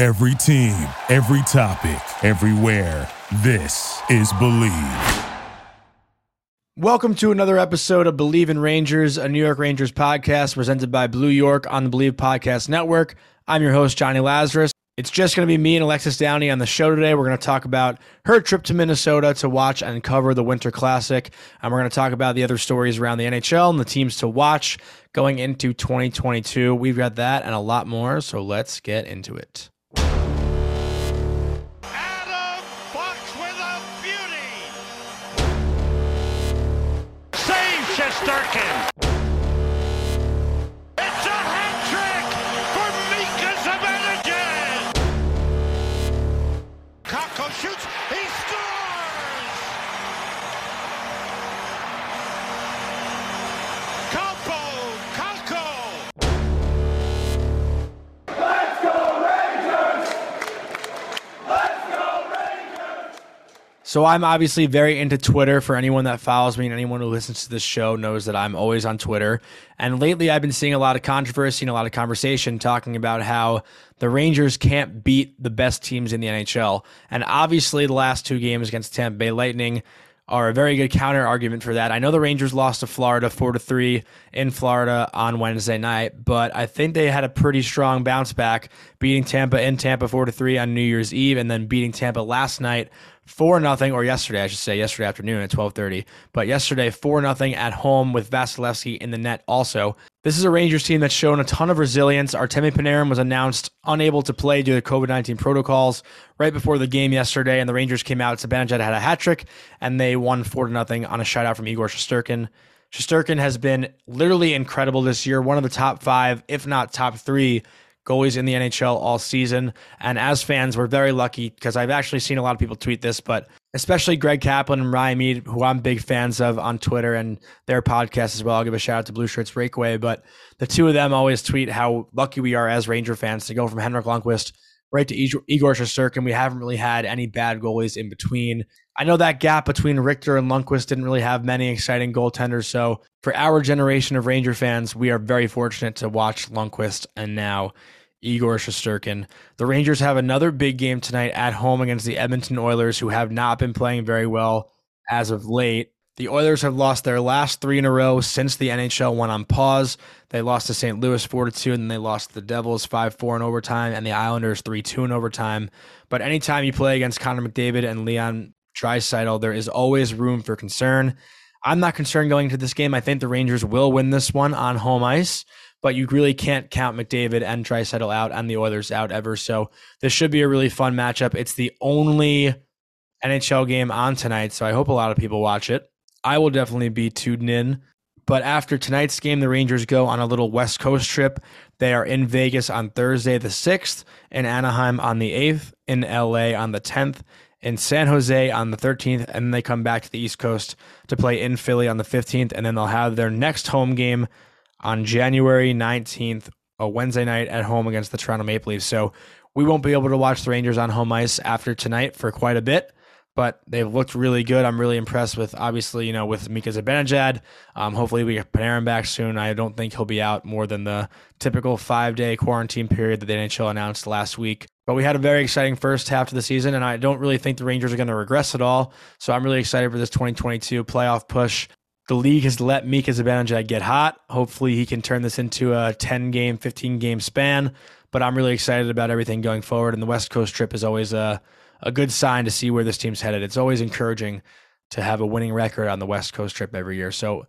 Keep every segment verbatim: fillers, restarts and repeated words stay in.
Every team, every topic, everywhere. This is Believe. Welcome to another episode of Believe in Rangers, a New York Rangers podcast presented by Blue York on the Believe Podcast Network. I'm your host, Johnny Lazarus. It's just going to be me and Alexis Downey on the show today. We're going to talk about her trip to Minnesota to watch and cover the Winter Classic. And we're going to talk about the other stories around the N H L and the teams to watch going into twenty twenty-two. We've got that and a lot more, so let's get into it. Adam Fox with a beauty. Save Shesterkin. It's a hat trick for Mika Zibanejad. Kakko shoots. He scores. Kaapo Kakko. So I'm obviously very into Twitter. For anyone that follows me and anyone who listens to this show knows that I'm always on Twitter. And lately I've been seeing a lot of controversy and a lot of conversation talking about how the Rangers can't beat the best teams in the N H L. And obviously the last two games against Tampa Bay Lightning are a very good counter argument for that. I know the Rangers lost to Florida four to three in Florida on Wednesday night, but I think they had a pretty strong bounce back, beating Tampa in Tampa four to three on New Year's Eve and then beating Tampa last night four nothing, or yesterday, I should say, yesterday afternoon at twelve thirty. But yesterday, four nothing at home with Vasilevsky in the net also. This is a Rangers team that's shown a ton of resilience. Artemi Panarin was announced unable to play due to COVID nineteen protocols right before the game yesterday, and the Rangers came out. Zibanejad had a hat trick, and they won four to nothing on a shutout from Igor Shesterkin. Shesterkin has been literally incredible this year, one of the top five, if not top three, goalies in the N H L all season. And as fans, we're very lucky because I've actually seen a lot of people tweet this, but especially Greg Kaplan and Ryan Mead, who I'm big fans of on Twitter and their podcast as well. I'll give a shout out to Blue Shirts Breakaway, but the two of them always tweet how lucky we are as Ranger fans to go from Henrik Lundqvist right to Igor Shesterkin. We haven't really had any bad goalies in between. I know that gap between Richter and Lundqvist didn't really have many exciting goaltenders, so for our generation of Ranger fans, we are very fortunate to watch Lundqvist and now Igor Shesterkin. The Rangers have another big game tonight at home against the Edmonton Oilers, who have not been playing very well as of late. The Oilers have lost their last three in a row since the N H L went on pause. They lost to Saint Louis four to two, and then they lost to the Devils five four in overtime, and the Islanders three two in overtime. But anytime you play against Connor McDavid and Leon Draisaitl, there is always room for concern. I'm not concerned going into this game. I think the Rangers will win this one on home ice, but you really can't count McDavid and Draisaitl out and the Oilers out ever. So this should be a really fun matchup. It's the only N H L game on tonight, so I hope a lot of people watch it. I will definitely be tuned in. But after tonight's game, the Rangers go on a little West Coast trip. They are in Vegas on Thursday the sixth, in Anaheim on the eighth, in L A on the tenth, in San Jose on the thirteenth, and then they come back to the East Coast to play in Philly on the fifteenth, and then they'll have their next home game on January nineteenth, a Wednesday night at home against the Toronto Maple Leafs. So we won't be able to watch the Rangers on home ice after tonight for quite a bit, but they've looked really good. I'm really impressed with, obviously, you know, with Mika Zibanejad. Um, hopefully we get Panarin back soon. I don't think he'll be out more than the typical five-day quarantine period that the N H L announced last week. But we had a very exciting first half of the season, and I don't really think the Rangers are going to regress at all. So I'm really excited for this twenty twenty-two playoff push. The league has let Mika Zibanejad get hot. Hopefully he can turn this into a ten-game, fifteen-game span. But I'm really excited about everything going forward, and the West Coast trip is always a, a good sign to see where this team's headed. It's always encouraging to have a winning record on the West Coast trip every year. So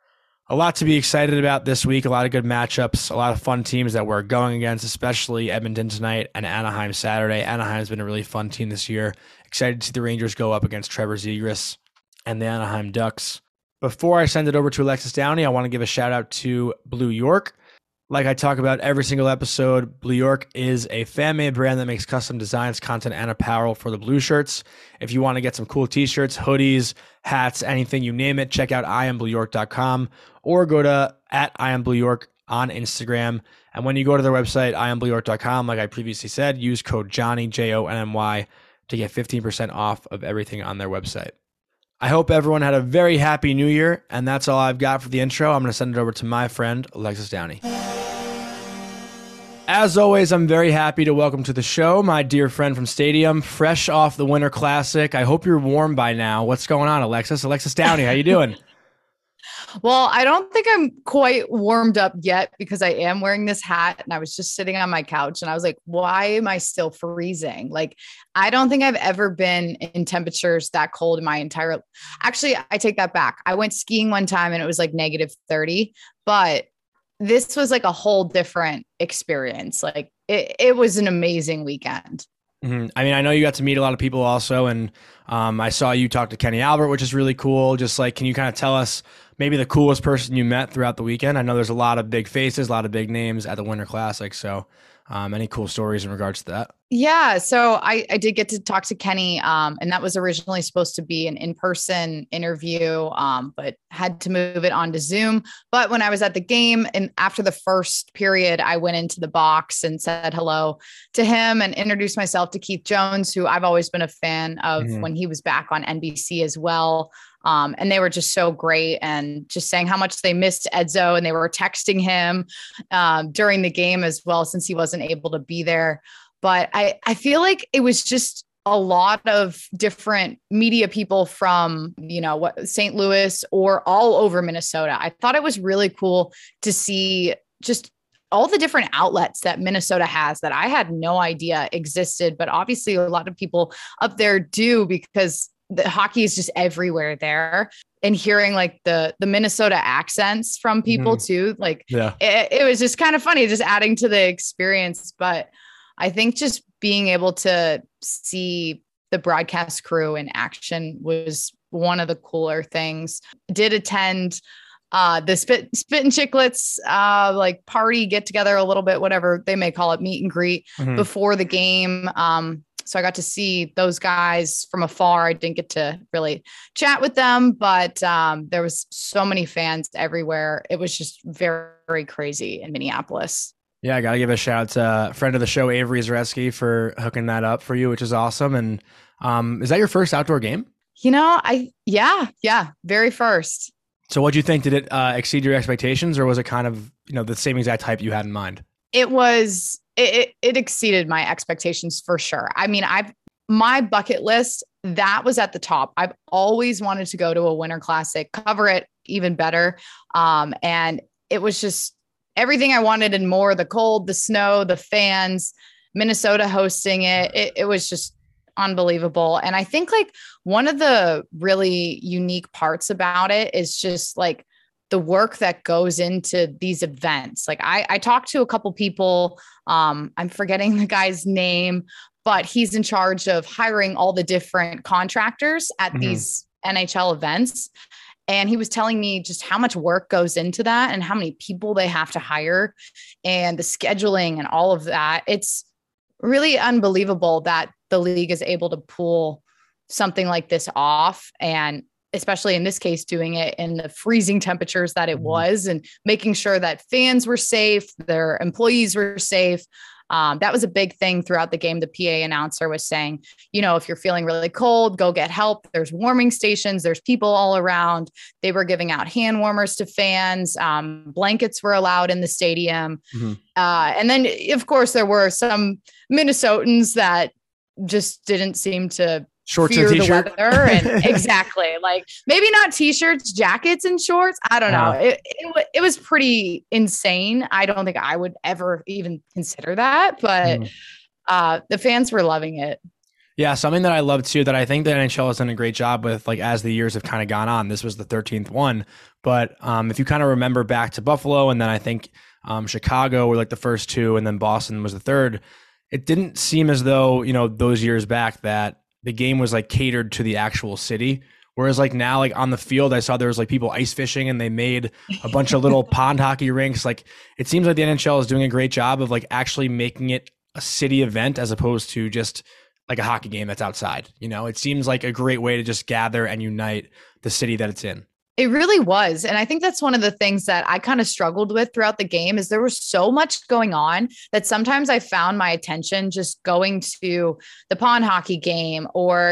a lot to be excited about this week, a lot of good matchups, a lot of fun teams that we're going against, especially Edmonton tonight and Anaheim Saturday. Anaheim's been a really fun team this year. Excited to see the Rangers go up against Trevor Zegras and the Anaheim Ducks. Before I send it over to Alexis Downey, I want to give a shout out to Blue York. Like I talk about every single episode, Blue York is a fan-made brand that makes custom designs, content, and apparel for the Blue Shirts. If you want to get some cool t-shirts, hoodies, hats, anything, you name it, check out I am blue york dot com or go to at I am blue york on Instagram. And when you go to their website, I am blue york dot com, like I previously said, use code Johnny, J O N N Y, to get fifteen percent off of everything on their website. I hope everyone had a very happy new year, and that's all I've got for the intro. I'm going to send it over to my friend, Alexis Downey. As always, I'm very happy to welcome to the show my dear friend from Stadium, fresh off the Winter Classic. I hope you're warm by now. What's going on, Alexis? Alexis Downey, how you doing? Well, I don't think I'm quite warmed up yet because I am wearing this hat and I was just sitting on my couch and I was like, why am I still freezing? Like, I don't think I've ever been in temperatures that cold in my entire, actually, I take that back. I went skiing one time and it was like negative thirty, but this was like a whole different experience. Like it, it was an amazing weekend. Mm-hmm. I mean, I know you got to meet a lot of people also, and um, I saw you talk to Kenny Albert, which is really cool. Just like, can you kind of tell us maybe the coolest person you met throughout the weekend? I know there's a lot of big faces, a lot of big names at the Winter Classic. So um, any cool stories in regards to that? Yeah. So I, I did get to talk to Kenny, um, and that was originally supposed to be an in-person interview, um, but had to move it on to Zoom. But when I was at the game and after the first period, I went into the box and said hello to him and introduced myself to Keith Jones, who I've always been a fan of mm-hmm. when he was back on N B C as well. Um, and they were just so great and just saying how much they missed Edzo, and they were texting him um, during the game as well, since he wasn't able to be there. But I, I feel like it was just a lot of different media people from, you know, what Saint Louis or all over Minnesota. I thought it was really cool to see just all the different outlets that Minnesota has that I had no idea existed, but obviously a lot of people up there do, because the hockey is just everywhere there. And hearing like the, the Minnesota accents from people mm. too, like yeah. it, it was just kind of funny, just adding to the experience. But I think just being able to see the broadcast crew in action was one of the cooler things. Did attend uh, the Spit, Spit and Chicklets uh, like party, get together a little bit, whatever they may call it, meet and greet mm-hmm. before the game. Um, so I got to see those guys from afar. I didn't get to really chat with them, but um, there was so many fans everywhere. It was just very, very crazy in Minneapolis. Yeah, I got to give a shout out to a friend of the show, Avery Zareski, for hooking that up for you, which is awesome. And um, is that your first outdoor game? You know, I, yeah, yeah, very first. So what do you think? Did it uh, exceed your expectations, or was it kind of, you know, the same exact type you had in mind? It was, it, it exceeded my expectations for sure. I mean, I've, my bucket list, that was at the top. I've always wanted to go to a Winter Classic, cover it even better. Um, and it was just everything I wanted and more. The cold, the snow, the fans, Minnesota hosting it. It, it was just unbelievable. And I think like one of the really unique parts about it is just like the work that goes into these events. Like I, I talked to a couple people, um, I'm forgetting the guy's name, but he's in charge of hiring all the different contractors at mm-hmm. these N H L events. And he was telling me just how much work goes into that and how many people they have to hire and the scheduling and all of that. It's really unbelievable that the league is able to pull something like this off. And especially in this case, doing it in the freezing temperatures that it was and making sure that fans were safe, their employees were safe. Um, that was a big thing throughout the game. The P A announcer was saying, you know, if you're feeling really cold, go get help. There's warming stations. There's people all around. They were giving out hand warmers to fans. Um, blankets were allowed in the stadium. Mm-hmm. Uh, and then, of course, there were some Minnesotans that just didn't seem to shorts fear and the t-shirt. weather. And exactly. Like maybe not t-shirts, jackets and shorts. I don't know. It, it, it was pretty insane. I don't think I would ever even consider that, but mm. uh, the fans were loving it. Yeah. Something that I love too, that I think the N H L has done a great job with, like as the years have kind of gone on, this was the thirteenth one. But um, if you kind of remember back to Buffalo, and then I think um, Chicago were like the first two, and then Boston was the third, it didn't seem as though, you know, those years back that the game was like catered to the actual city. Whereas like now, like on the field, I saw there was like people ice fishing and they made a bunch of little pond hockey rinks. Like it seems like the N H L is doing a great job of like actually making it a city event as opposed to just like a hockey game that's outside. You know, it seems like a great way to just gather and unite the city that it's in. It really was. And I think that's one of the things that I kind of struggled with throughout the game is there was so much going on that sometimes I found my attention just going to the pond hockey game or the,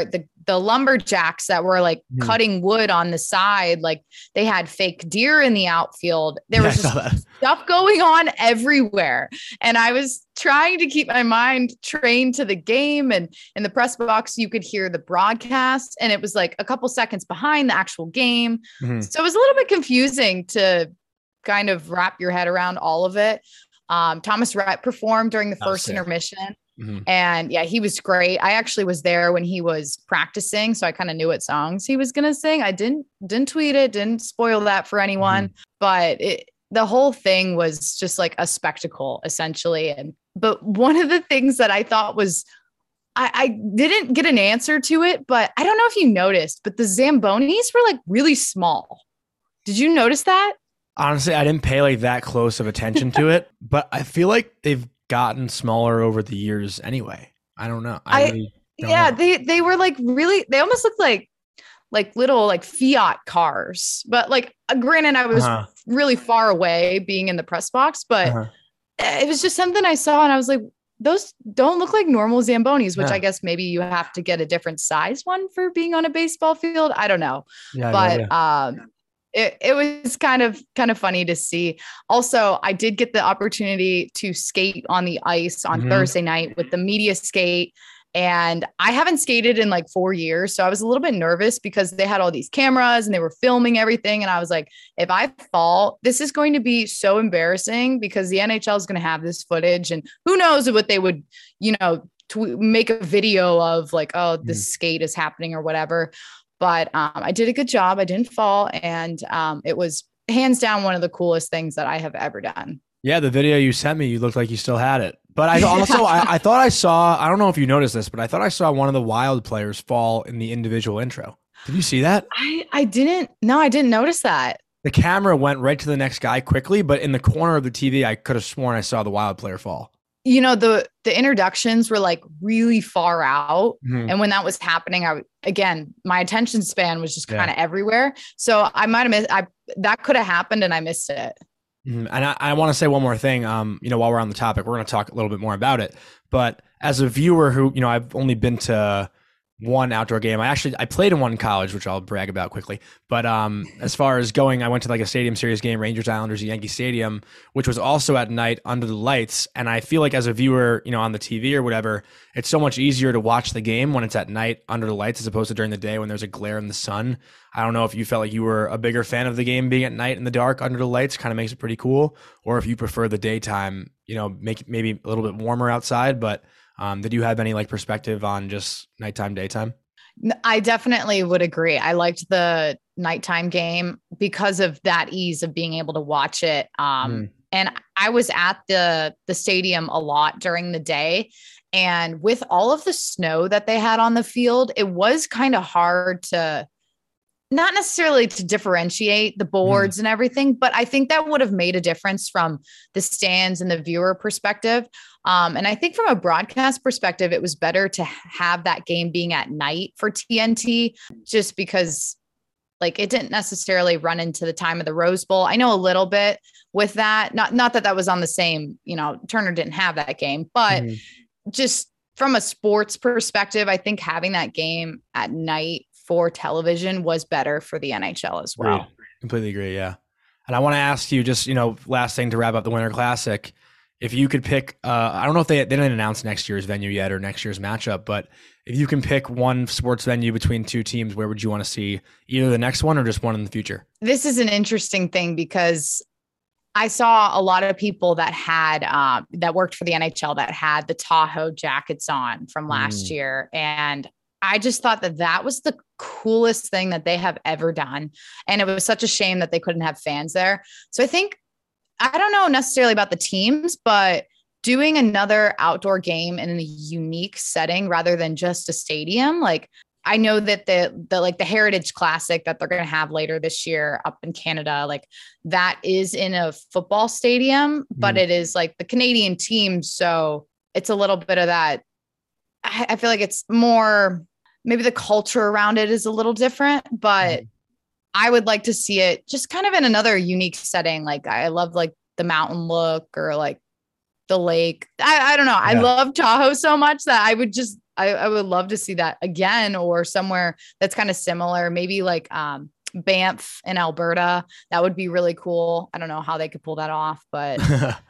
the lumberjacks that were like Mhm. cutting wood on the side. Like they had fake deer in the outfield. There was Yeah, I saw just that. stuff going on everywhere. And I was trying to keep my mind trained to the game. And in the press box, you could hear the broadcast, and it was like a couple seconds behind the actual game. Mhm. So it was a little bit confusing to kind of wrap your head around all of it. Um, Thomas Rhett performed during the Oh, first sick. intermission. Mhm. And yeah, he was great. I actually was there when he was practicing, so I kind of knew what songs he was going to sing. I didn't didn't tweet it, didn't spoil that for anyone, but it, the whole thing was just like a spectacle essentially. And but one of the things that I thought was I, I didn't get an answer to it, but I don't know if you noticed, but the Zambonis were like really small. Did you notice that? Honestly, I didn't pay like that close of attention to it, but I feel like they've gotten smaller over the years anyway. I don't know. I, I- really don't Yeah, know. they they were like really, they almost looked like like little like Fiat cars. But like uh, granted, I was Uh-huh. really far away being in the press box, but Uh-huh. it was just something I saw and I was like, those don't look like normal Zambonis, which Yeah. I guess maybe you have to get a different size one for being on a baseball field. I don't know. Yeah, But yeah, yeah. um it, it was kind of kind of funny to see. Also, I did get the opportunity to skate on the ice on Mhm. Thursday night with the media skate. And I haven't skated in like four years. So I was a little bit nervous because they had all these cameras and they were filming everything. And I was like, if I fall, this is going to be so embarrassing because the N H L is going to have this footage. And who knows what they would, you know, tw- make a video of like, oh, this Mm. skate is happening or whatever. But um, I did a good job. I didn't fall. And um, it was hands down one of the coolest things that I have ever done. Yeah, the video you sent me, you looked like you still had it. But I also, I, I thought I saw, I don't know if you noticed this, but I thought I saw one of the Wild players fall in the individual intro. Did you see that? I, I didn't, no, I didn't notice that. The camera went right to the next guy quickly, but in the corner of the T V, I could have sworn I saw the Wild player fall. You know, the the introductions were like really far out. Mhm. And when that was happening, I again, my attention span was just Yeah. kind of everywhere. So I might have missed I that could have happened and I missed it. Mhm. And I, I want to say one more thing. Um, you know, while we're on the topic, we're going to talk a little bit more about it. But as a viewer who, you know, I've only been to one outdoor game. I actually I played in one in college, which I'll brag about quickly. But um, as far as going, I went to like a Stadium Series game, Rangers Islanders at Yankee Stadium, which was also at night under the lights. And I feel like as a viewer, you know, on the T V or whatever, it's so much easier to watch the game when it's at night under the lights as opposed to during the day when there's a glare in the sun. I don't know if you felt like you were a bigger fan of the game being at night in the dark under the lights, kind of makes it pretty cool, or if you prefer the daytime, you know, make it maybe a little bit warmer outside. But um, did you have any like perspective on just nighttime, daytime? I definitely would agree. I liked the nighttime game because of that ease of being able to watch it. Um, Mm. And I was at the the stadium a lot during the day. And with all of the snow that they had on the field, it was kind of hard to not necessarily to differentiate the boards and everything, but I think that would have made a difference from the stands and the viewer perspective. Um, and I think from a broadcast perspective, it was better to have that game being at night for T N T, just because like it didn't necessarily run into the time of the Rose Bowl. I know a little bit with that, not, not that that was on the same, you know, Turner didn't have that game, but Mhm. just from a sports perspective, I think having that game at night for television was better for the N H L as well. Agreed. Completely agree. Yeah. And I want to ask you just, you know, last thing to wrap up the Winter Classic. If you could pick, uh, I don't know if they, they didn't announce next year's venue yet or next year's matchup, but if you can pick one sports venue between two teams, where would you want to see either the next one or just one in the future? This is an interesting thing because I saw a lot of people that had uh, that worked for the N H L that had the Tahoe jackets on from last Mm. year. And I just thought that that was the coolest thing that they have ever done. And it was such a shame that they couldn't have fans there. So I think, I don't know necessarily about the teams, but doing another outdoor game in a unique setting rather than just a stadium. Like I know that the, the like the Heritage Classic that they're going to have later this year up in Canada, like that is in a football stadium, but Mm. it is like the Canadian team. So it's a little bit of that. I, I feel like it's more, maybe the culture around it is a little different, but Mm. I would like to see it just kind of in another unique setting. Like I love like the mountain look or like the lake. I, I don't know. I Yeah. love Tahoe so much that I would just, I, I would love to see that again, or somewhere that's kind of similar. Maybe like um, Banff in Alberta. That would be really cool. I don't know how they could pull that off, but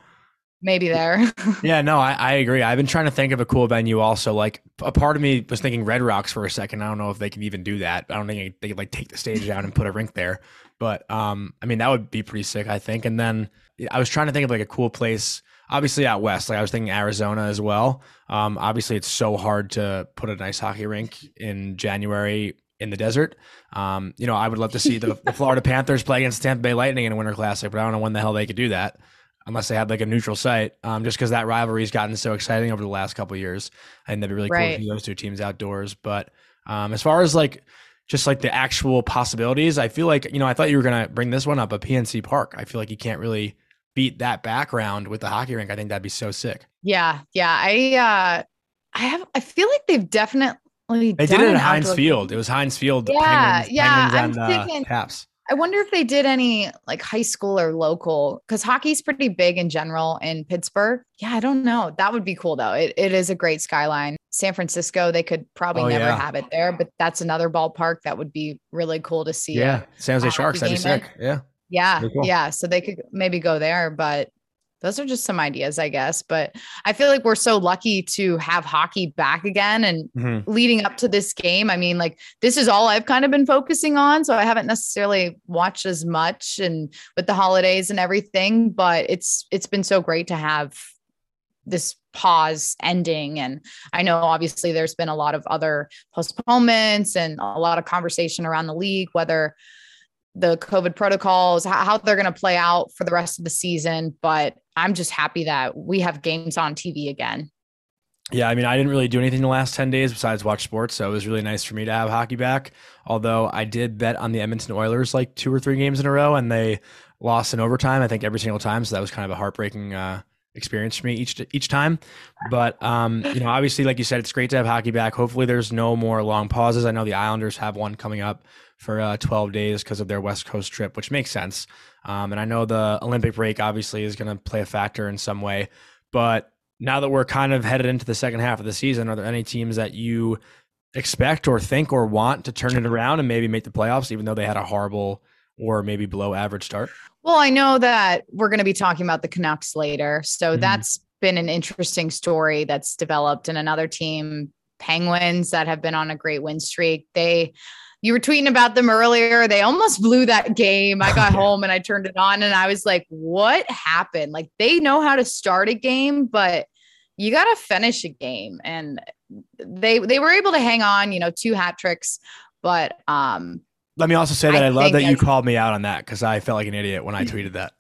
maybe there. Yeah, no, I, I agree. I've been trying to think of a cool venue also. Like a part of me was thinking Red Rocks for a second. I don't know if they can even do that. I don't think they could like take the stage down and put a rink there. But um, I mean, that would be pretty sick, I think. And then I was trying to think of like a cool place, obviously out west. Like I was thinking Arizona as well. Um, obviously it's so hard to put a nice hockey rink in January in the desert. Um, you know, I would love to see the, the Florida Panthers play against Tampa Bay Lightning in a Winter Classic, but I don't know when the hell they could do that unless they had like a neutral site, um, just because that rivalry's gotten so exciting over the last couple of years. I think that'd be really cool Right. to see those two teams outdoors. But um, as far as like just like the actual possibilities, I feel like, you know, I thought you were going to bring this one up, but P N C Park, I feel like you can't really beat that background with the hockey rink. I think that'd be so sick. Yeah. Yeah. I, uh, I have, I feel like they've definitely, They done did it an at Heinz outdoor Field. game. It was Heinz Field. Yeah, Penguins, yeah, Penguins I'm and uh, thinking- Caps. I wonder if they did any like high school or local, because hockey's pretty big in general in Pittsburgh. Yeah, I don't know. That would be cool though. It, it is a great skyline. San Francisco, they could probably Oh, never yeah. have it there, but that's another ballpark that would be really cool to see. Yeah, a- San Jose a Sharks. hockey That'd be game in. sick. Yeah. Yeah, Very cool. yeah. So they could maybe go there, but those are just some ideas, I guess. But I feel like we're so lucky to have hockey back again. And Mhm. leading up to this game, I mean, like this is all I've kind of been focusing on. So I haven't necessarily watched as much and with the holidays and everything, but it's it's been so great to have this pause ending. And I know obviously there's been a lot of other postponements and a lot of conversation around the league, whether the COVID protocols, how, how they're going to play out for the rest of the season. But I'm just happy that we have games on T V again. Yeah, I mean, I didn't really do anything the last ten days besides watch sports, so it was really nice for me to have hockey back. Although I did bet on the Edmonton Oilers like two or three games in a row, and they lost in overtime, I think, every single time. So that was kind of a heartbreaking uh, experience for me each each time. But, um, you know, obviously, like you said, it's great to have hockey back. Hopefully there's no more long pauses. I know the Islanders have one coming up for uh, twelve days because of their West Coast trip, which makes sense. Um, and I know the Olympic break obviously is going to play a factor in some way. But now that we're kind of headed into the second half of the season, are there any teams that you expect or think or want to turn it around and maybe make the playoffs, even though they had a horrible or maybe below average start? Well, I know that we're going to be talking about the Canucks later. So Mhm. that's been an interesting story that's developed. And another team, Penguins, that have been on a great win streak. They, you were tweeting about them earlier. They almost blew that game. I got home and I turned it on and I was like, what happened? Like they know how to start a game, but you got to finish a game. And they, they were able to hang on, you know, two hat tricks, but, um, Let me also say that I, I love think that you as- called me out on that because I felt like an idiot when I tweeted that.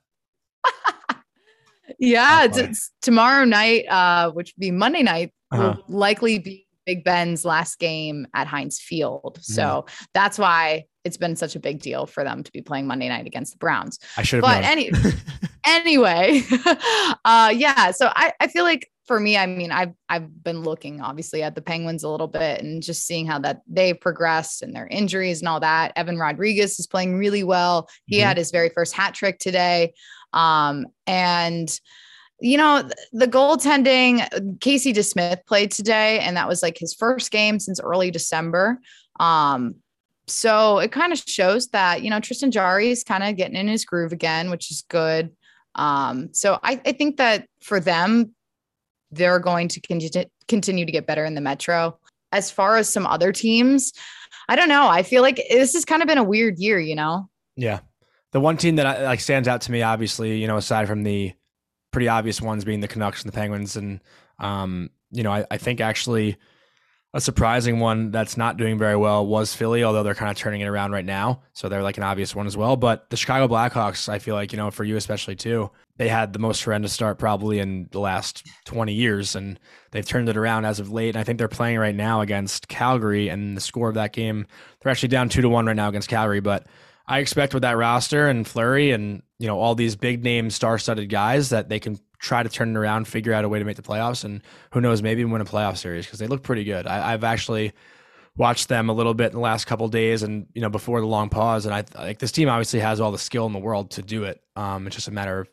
yeah, That's it's, funny. it's tomorrow night, uh, which would be Monday night, Uh-huh. will likely be Big Ben's last game at Heinz Field. Mm-hmm. So that's why it's been such a big deal for them to be playing Monday night against the Browns. I should have But known. any, anyway, uh, yeah. So I, I feel like for me, I mean, I've, I've been looking obviously at the Penguins a little bit and just seeing how that they've progressed and their injuries and all that. Evan Rodriguez is playing really well. He Mhm. had his very first hat trick today. Um, and you know, th- the goaltending, Casey DeSmith played today, and that was like his first game since early December. Um, so it kind of shows that, you know, Tristan Jarry is kind of getting in his groove again, which is good. Um, so I, I think that for them, they're going to continue, continue to get better in the Metro. As far as some other teams, I don't know. I feel like this has kind of been a weird year, you know? Yeah. The one team that I, like stands out to me, obviously, you know, aside from the pretty obvious ones being the Canucks and the Penguins. And, um, you know, I, I think actually a surprising one that's not doing very well was Philly, although they're kind of turning it around right now. So they're like an obvious one as well. But the Chicago Blackhawks, I feel like, you know, for you especially too, they had the most horrendous start probably in the last twenty years, and they've turned it around as of late. And I think they're playing right now against Calgary, and the score of that game, they're actually down two to one right now against Calgary. But I expect with that roster and Fleury and, you know, all these big name star-studded guys that they can try to turn it around, figure out a way to make the playoffs, and who knows, maybe win a playoff series because they look pretty good. I, I've actually watched them a little bit in the last couple of days and, you know, before the long pause. And I like this team obviously has all the skill in the world to do it. Um, it's just a matter of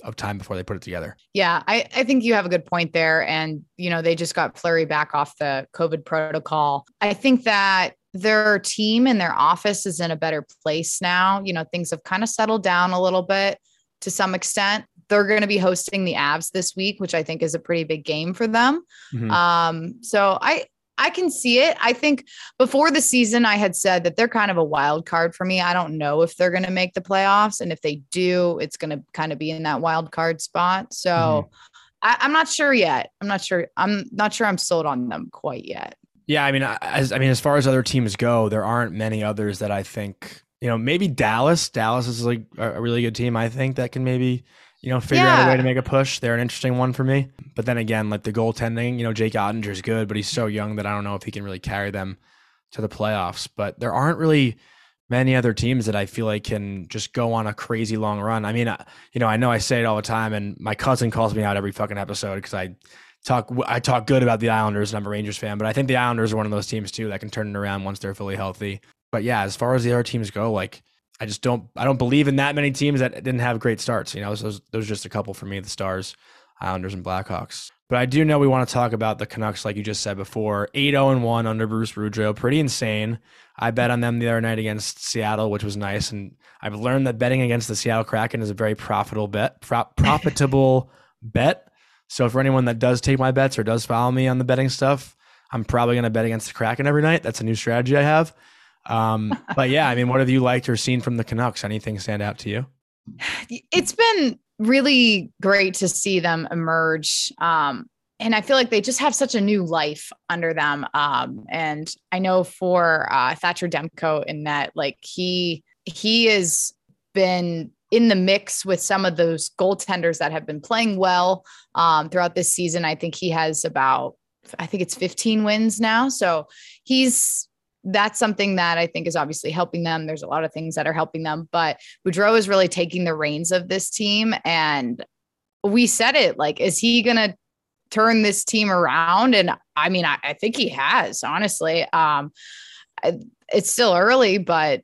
of time before they put it together. Yeah, I, I think you have a good point there. And, you know, they just got Fleury back off the COVID protocol. I think that their team and their office is in a better place now. You know, things have kind of settled down a little bit to some extent. They're going to be hosting the Avs this week, which I think is a pretty big game for them. Mm-hmm. Um, so I, I can see it. I think before the season, I had said that they're kind of a wild card for me. I don't know if they're going to make the playoffs. And if they do, it's going to kind of be in that wild card spot. So mm-hmm. I, I'm not sure yet. I'm not sure. I'm not sure I'm sold on them quite yet. Yeah. I mean, as, I mean, as far as other teams go, there aren't many others that I think, you know, maybe Dallas, Dallas is like a really good team. I think that can maybe, you know, figure yeah. out a way to make a push. They're an interesting one for me. But then again, like the goaltending, you know, Jake Ottinger's good, but he's so young that I don't know if he can really carry them to the playoffs. But there aren't really many other teams that I feel like can just go on a crazy long run. I mean, I, you know, I know I say it all the time, and my cousin calls me out every fucking episode because I talk I talk good about the Islanders, and I'm a Rangers fan. But I think the Islanders are one of those teams too that can turn it around once they're fully healthy. But yeah, as far as the other teams go, like, I just don't, I don't believe in that many teams that didn't have great starts. You know, those, those are just a couple for me, the Stars, Islanders, and Blackhawks. But I do know we want to talk about the Canucks, like you just said before, eight oh and one under Bruce Boudreau, pretty insane. I bet on them the other night against Seattle, which was nice. And I've learned that betting against the Seattle Kraken is a very profitable bet, pro- profitable bet. So for anyone that does take my bets or does follow me on the betting stuff, I'm probably going to bet against the Kraken every night. That's a new strategy I have. Um, but yeah, I mean, what have you liked or seen from the Canucks? Anything stand out to you? It's been really great to see them emerge. Um, and I feel like they just have such a new life under them. Um, and I know for uh, Thatcher Demko in that, like he, he has been in the mix with some of those goaltenders that have been playing well um, throughout this season. I think he has about, I think it's fifteen wins now. So he's, that's something that I think is obviously helping them. There's a lot of things that are helping them, but Boudreau is really taking the reins of this team. And we said it, like, is he going to turn this team around? And I mean, I, I think he has, honestly. Um, I, it's still early, but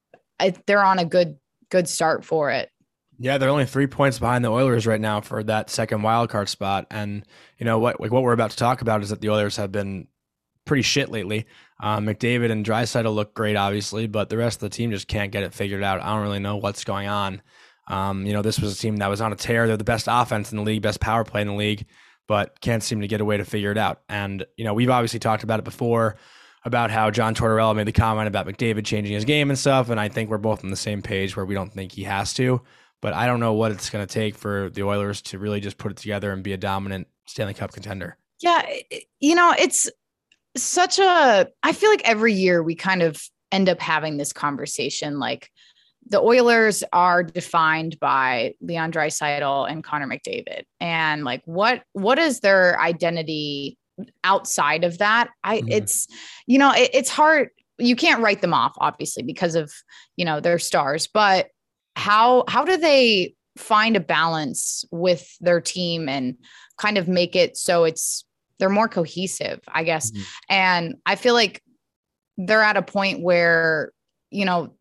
I, they're on a good, good start for it. Yeah, they're only three points behind the Oilers right now for that second wild card spot. And you know what, like what we're about to talk about is that the Oilers have been pretty shit lately. Um, McDavid and Draisaitl look great, obviously, but the rest of the team just can't get it figured out. I don't really know what's going on. Um, you know, this was a team that was on a tear. They're the best offense in the league, best power play in the league, but can't seem to get a way to figure it out. And, you know, we've obviously talked about it before, about how John Tortorella made the comment about McDavid changing his game and stuff, and I think we're both on the same page where we don't think he has to. But I don't know what it's going to take for the Oilers to really just put it together and be a dominant Stanley Cup contender. Yeah, you know, it's such a, I feel like every year we kind of end up having this conversation. Like the Oilers are defined by Leon Draisaitl and Connor McDavid. And like, what, what is their identity outside of that? I, mm-hmm. it's, you know, it, it's hard. You can't write them off, obviously, because of, you know, their stars, but how, how do they find a balance with their team and kind of make it so it's, they're more cohesive, I guess. Mm-hmm. And I feel like they're at a point where, you know,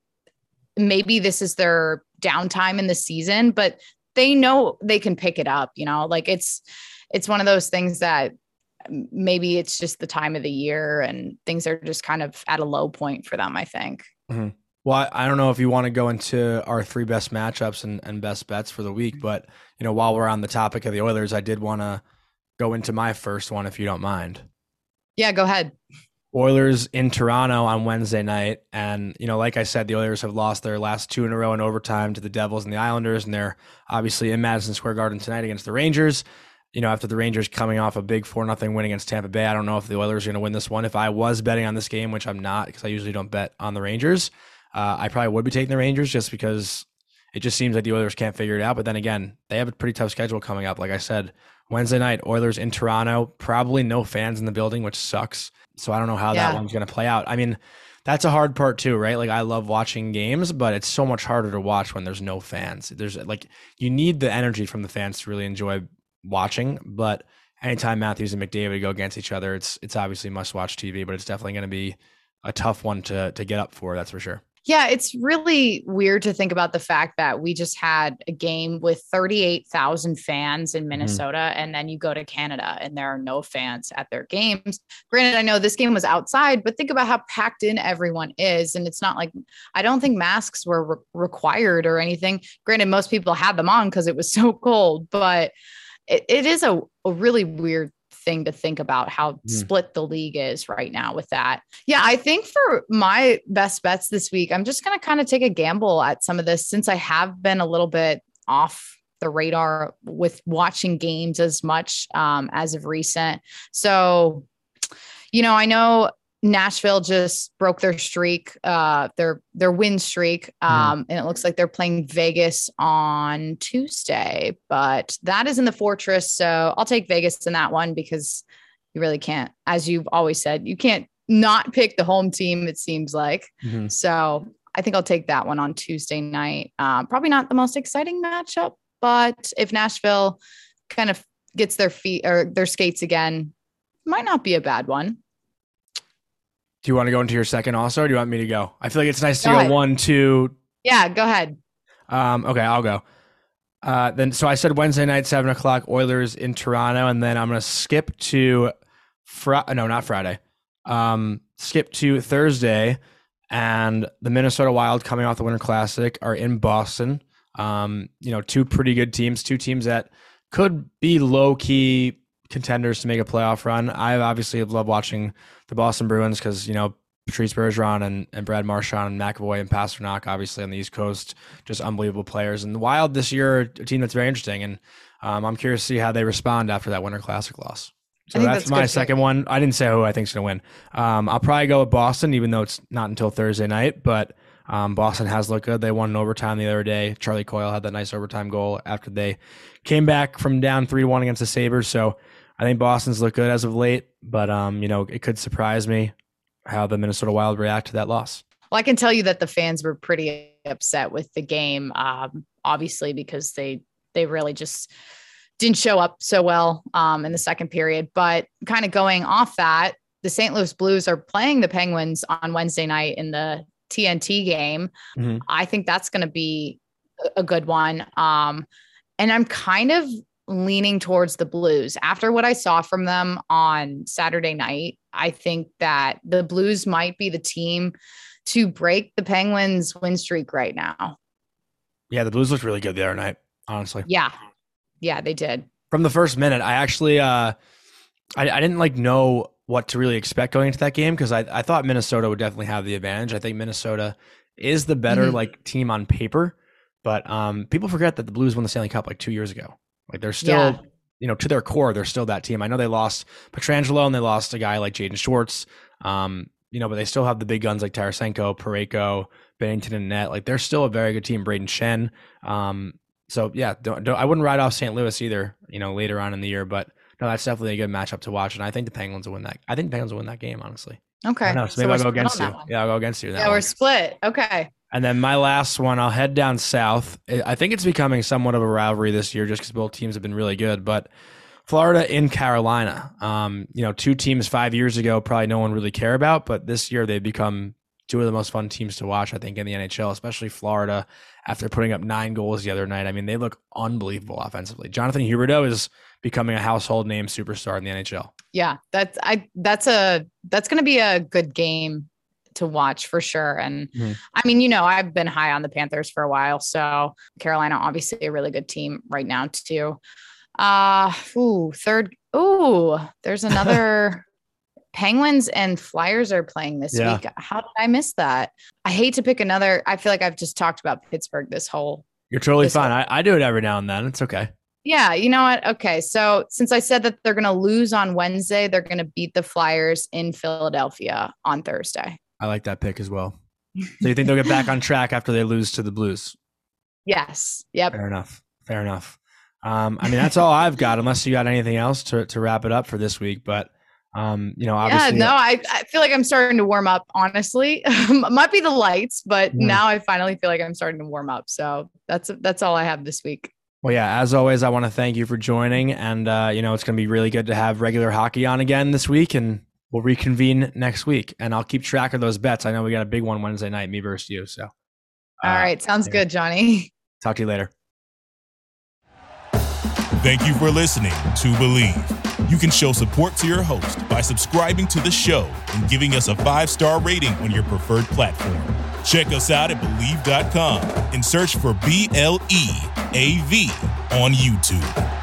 maybe this is their downtime in the season, but they know they can pick it up, you know, like it's, it's one of those things that maybe it's just the time of the year and things are just kind of at a low point for them, I think. Mm-hmm. Well, I don't know if you want to go into our three best matchups and, and best bets for the week, but, you know, while we're on the topic of the Oilers, I did want to go into my first one, if you don't mind. Yeah, go ahead. Oilers in Toronto on Wednesday night. And, you know, like I said, the Oilers have lost their last two in a row in overtime to the Devils and the Islanders. And they're obviously in Madison Square Garden tonight against the Rangers. You know, after the Rangers coming off a big four nothing win against Tampa Bay, I don't know if the Oilers are going to win this one. If I was betting on this game, which I'm not, because I usually don't bet on the Rangers, uh, I probably would be taking the Rangers just because it just seems like the Oilers can't figure it out. But then again, they have a pretty tough schedule coming up. Like I said, Wednesday night, Oilers in Toronto, probably no fans in the building, which sucks. So I don't know how yeah. that one's going to play out. I mean, that's a hard part too, right? Like I love watching games, but it's so much harder to watch when there's no fans. There's like, you need the energy from the fans to really enjoy watching. But anytime Matthews and McDavid go against each other, it's it's obviously must watch T V, but it's definitely going to be a tough one to to get up for. That's for sure. Yeah, it's really weird to think about the fact that we just had a game with thirty-eight thousand fans in Minnesota, mm-hmm. and then you go to Canada and there are no fans at their games. Granted, I know this game was outside, but think about how packed in everyone is. And it's not like, I don't think masks were re- required or anything. Granted, most people had them on because it was so cold, but it, it is a, a really weird thing to think about how mm. split the league is right now with that. Yeah, I think for my best bets this week, I'm just going to kind of take a gamble at some of this since I have been a little bit off the radar with watching games as much um, as of recent. So, you know, I know Nashville just broke their streak, uh, their their win streak, um, mm. and it looks like they're playing Vegas on Tuesday. But that is in the Fortress, so I'll take Vegas in that one because you really can't, as you've always said, you can't not pick the home team. It seems like mm-hmm. so. I think I'll take that one on Tuesday night. Um, probably not the most exciting matchup, but if Nashville kind of gets their feet or their skates again, might not be a bad one. Do you want to go into your second also, or do you want me to go? I feel like it's nice to go, go one, two. Yeah, go ahead. Um, okay, I'll go. Uh, then, so I said Wednesday night, seven o'clock, Oilers in Toronto, and then I'm going to skip to Friday. No, not Friday. Um, skip to Thursday, and the Minnesota Wild, coming off the Winter Classic, are in Boston. Um, you know, two pretty good teams, two teams that could be low key contenders to make a playoff run. I obviously love watching the Boston Bruins because, you know, Patrice Bergeron and, and Brad Marchand and McAvoy and Pasternak, obviously on the East Coast, just unbelievable players. And the Wild this year, a team that's very interesting. And um, I'm curious to see how they respond after that Winter Classic loss. So that's, that's my second one. I didn't say who I think's going to win. Um, I'll probably go with Boston, even though it's not until Thursday night. But um, Boston has looked good. They won in overtime the other day. Charlie Coyle had that nice overtime goal after they came back from down three to one against the Sabres. So I think Boston's looked good as of late, but um, you know, it could surprise me how the Minnesota Wild react to that loss. Well, I can tell you that the fans were pretty upset with the game, um, obviously, because they they really just didn't show up so well um, in the second period. But kind of going off that, the Saint Louis Blues are playing the Penguins on Wednesday night in the T N T game. Mm-hmm. I think that's going to be a good one. Um, and I'm kind of leaning towards the Blues after what I saw from them on Saturday night. I think that the Blues might be the team to break the Penguins win streak right now. Yeah. The Blues looked really good the other night, honestly. Yeah. Yeah, they did. From the first minute, I actually, uh, I, I didn't like know what to really expect going into that game. Cause I, I thought Minnesota would definitely have the advantage. I think Minnesota is the better mm-hmm. like team on paper, but um, people forget that the Blues won the Stanley Cup like two years ago. Like they're still, yeah. you know, to their core, they're still that team. I know they lost Pietrangelo and they lost a guy like Jaden Schwartz, um, you know, but they still have the big guns like Tarasenko, Parayko, Bennington, and Net. Like they're still a very good team. Braden Shen. Um, so yeah, don't, don't, I wouldn't write off Saint Louis either, you know, later on in the year. But no, that's definitely a good matchup to watch. And I think the Penguins will win that. I think the Penguins will win that game, honestly. Okay. Know, so maybe so I'll go against you. Yeah, I'll go against you. Yeah, we're split. Okay. And then my last one, I'll head down south. I think it's becoming somewhat of a rivalry this year just because both teams have been really good. But Florida in Carolina, um, you know, two teams five years ago, probably no one really cared about. But this year they've become two of the most fun teams to watch, I think, in the N H L, especially Florida after putting up nine goals the other night. I mean, they look unbelievable offensively. Jonathan Huberdeau is becoming a household name superstar in the N H L. Yeah, that's I. That's a that's going to be a good game to watch for sure. And mm-hmm. I mean, you know, I've been high on the Panthers for a while. So Carolina, obviously a really good team right now too. Uh, ooh, third. Ooh, there's another Penguins and Flyers are playing this yeah. week. How did I miss that? I hate to pick another. I feel like I've just talked about Pittsburgh this whole. You're totally fine. I, I do it every now and then. It's okay. Yeah. You know what? Okay. So since I said that they're going to lose on Wednesday, they're going to beat the Flyers in Philadelphia on Thursday. I like that pick as well. So you think they'll get back on track after they lose to the Blues? Yes. Yep. Fair enough. Fair enough. Um, I mean, that's all I've got, unless you got anything else to, to wrap it up for this week. But, um, you know, obviously. Yeah, no, I, I feel like I'm starting to warm up, honestly. Might be the lights, but mm. now I finally feel like I'm starting to warm up. So that's that's all I have this week. Well, yeah, as always, I want to thank you for joining. And, uh, you know, it's going to be really good to have regular hockey on again this week. And we'll reconvene next week, and I'll keep track of those bets. I know we got a big one Wednesday night, me versus you. So, uh, all right, sounds yeah. good, Johnny. Talk to you later. Thank you for listening to Believe. You can show support to your host by subscribing to the show and giving us a five-star rating on your preferred platform. Check us out at Believe dot com and search for B L E A V on YouTube.